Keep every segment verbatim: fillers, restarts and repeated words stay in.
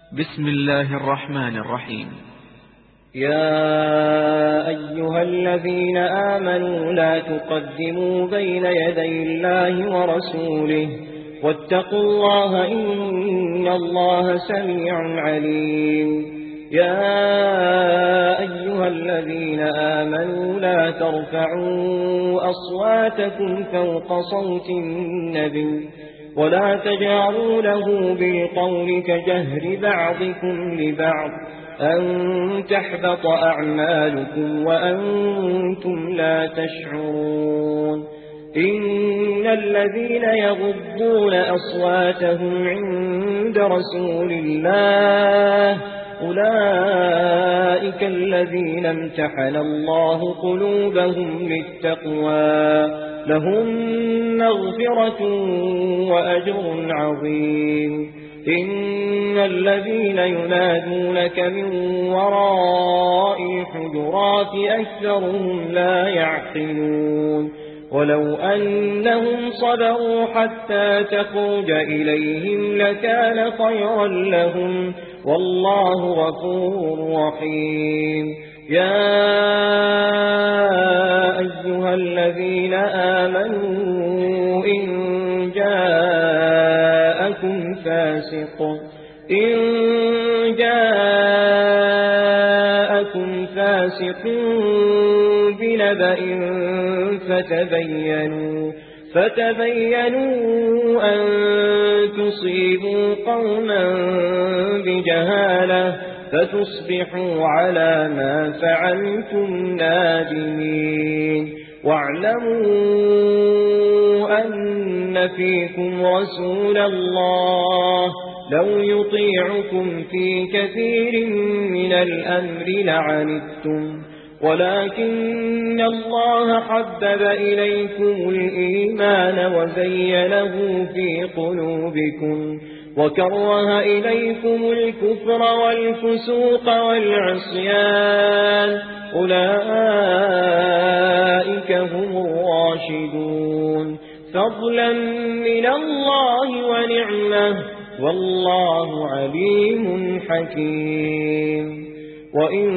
بسم الله الرحمن الرحيم. يا أيها الذين آمنوا لا تقدموا بين يدي الله ورسوله واتقوا الله إن الله سميع عليم. يا أيها الذين آمنوا لا ترفعوا أصواتكم فوق صوت النبي ولا تجعلوا له بالقول كجهر بعضكم لبعض أن تحبط أعمالكم وأنتم لا تشعرون. إن الذين يغضون أصواتهم عند رسول الله أولئك الذين امتحن الله قلوبهم للتقوى لهم مغفرة وأجر عظيم. إن الذين ينادونك من وراء الحجرات أكثرهم لا يعقلون. ولو أنهم صبروا حتى تخرج إليهم لكان خيرا لهم والله غفور رحيم. يا أيها الذين آمنوا إن جاءكم فاسق إن جاءكم فاسق بنبأ فتبينوا فتبينوا أن تصيبوا قوما بجهالة فتصبحوا على ما فعلتم نادمين. واعلموا أن فيكم رسول الله لو يطيعكم في كثير من الأمر لعنتم ولكن الله حبب إليكم الإيمان وزينه في قلوبكم وكره إليكم الكفر والفسوق والعصيان أولئك هم الراشدون فضلا من الله ونعمه والله عليم حكيم. وإن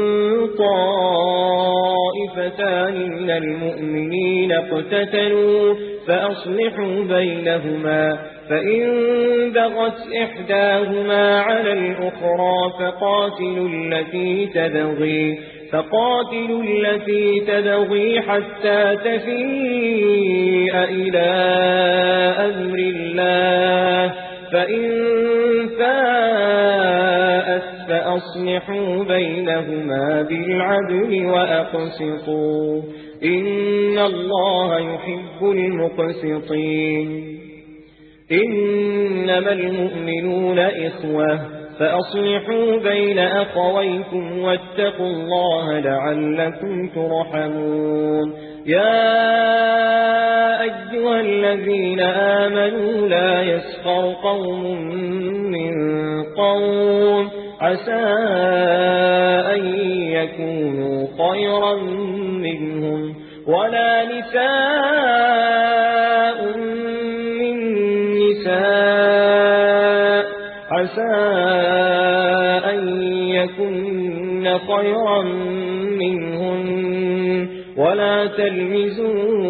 طائفتان من المؤمنين اقتتلوا فأصلحوا بينهما فإن بغت إحداهما على الأخرى فقاتلوا التي تبغي فقاتلوا التي تبغي حتى تفيء إلى أمر الله فإن فاءت فأصلحوا بينهما بالعدل وأقسطوا إن الله يحب المقسطين. إنما المؤمنون إخوة فأصلحوا بين أخويكم واتقوا الله لعلكم ترحمون. يا أيها الذين آمنوا لا يسخر قوم من قوم عسى أن يكونوا خيرا منهم ولا نساء من نساء عسى أن يكن خيرا منهن ولا تلمزوا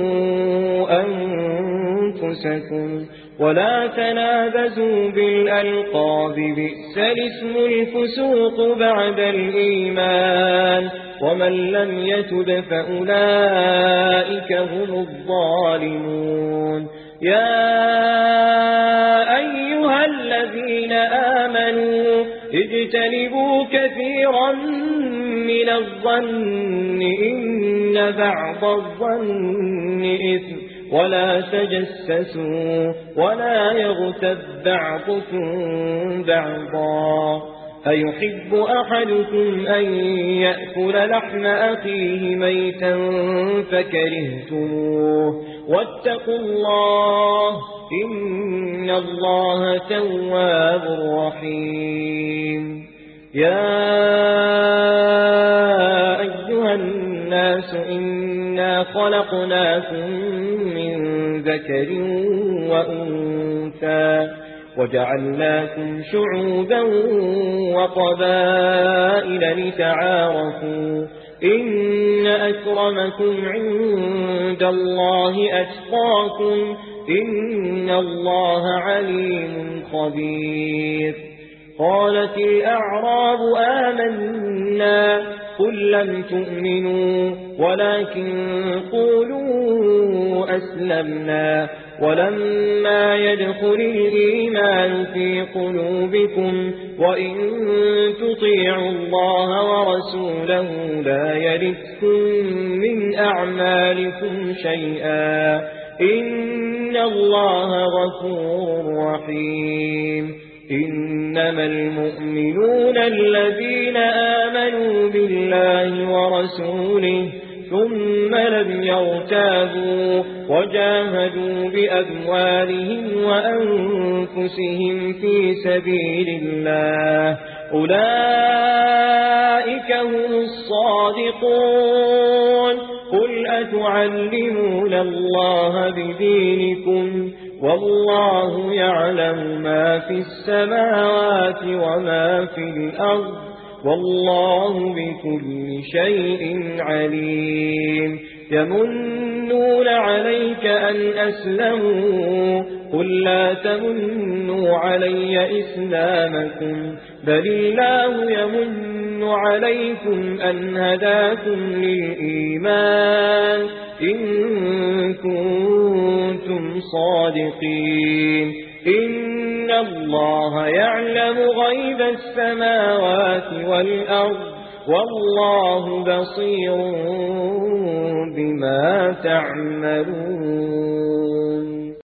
أنفسكم ولا تنابزوا بالألقاب بئس الاسم الفسوق بعد الإيمان ومن لم يتب فأولئك هم الظالمون. يا أيها الذين آمنوا اجتنبوا كثيرا من الظن إن بعض الظن إثم ولا تجسسوا ولا يغتب بعضكم بعضا أيحب أحدكم أن يأكل لحم أخيه ميتا فكرهتموه واتقوا الله إن الله تواب رحيم. يا أيها الناس إنا خلقناكم من ذكر وأنثى وجعلناكم شعوبا وقبائل لتعارفوا إن أكرمكم عند الله أتقاكم إن الله عليم خبير. قالت الأعراب آمنا قل لم تؤمنوا ولكن قولوا أسلمنا ولما يدخل الإيمان في قلوبكم وإن تطيعوا الله ورسوله لا يلتكم من أعمالكم شيئا إن الله غفور رحيم. إنما المؤمنون الذين آمنوا بالله ورسوله ثم لم يرتابوا وجاهدوا بأموالهم وأنفسهم في سبيل الله أولئك هم الصادقون. قل أتعلمون الله بدينكم والله يعلم ما في السماوات وما في الأرض والله بكل شيء عليم. يمنون عليك أن أسلموا قل لا تمنوا علي إسلامكم بل الله يمن عليكم أن هداكم للإيمان إن كنتم صادقين. إن الله يعلم غيب السماوات والأرض والله بصير بما تعملون.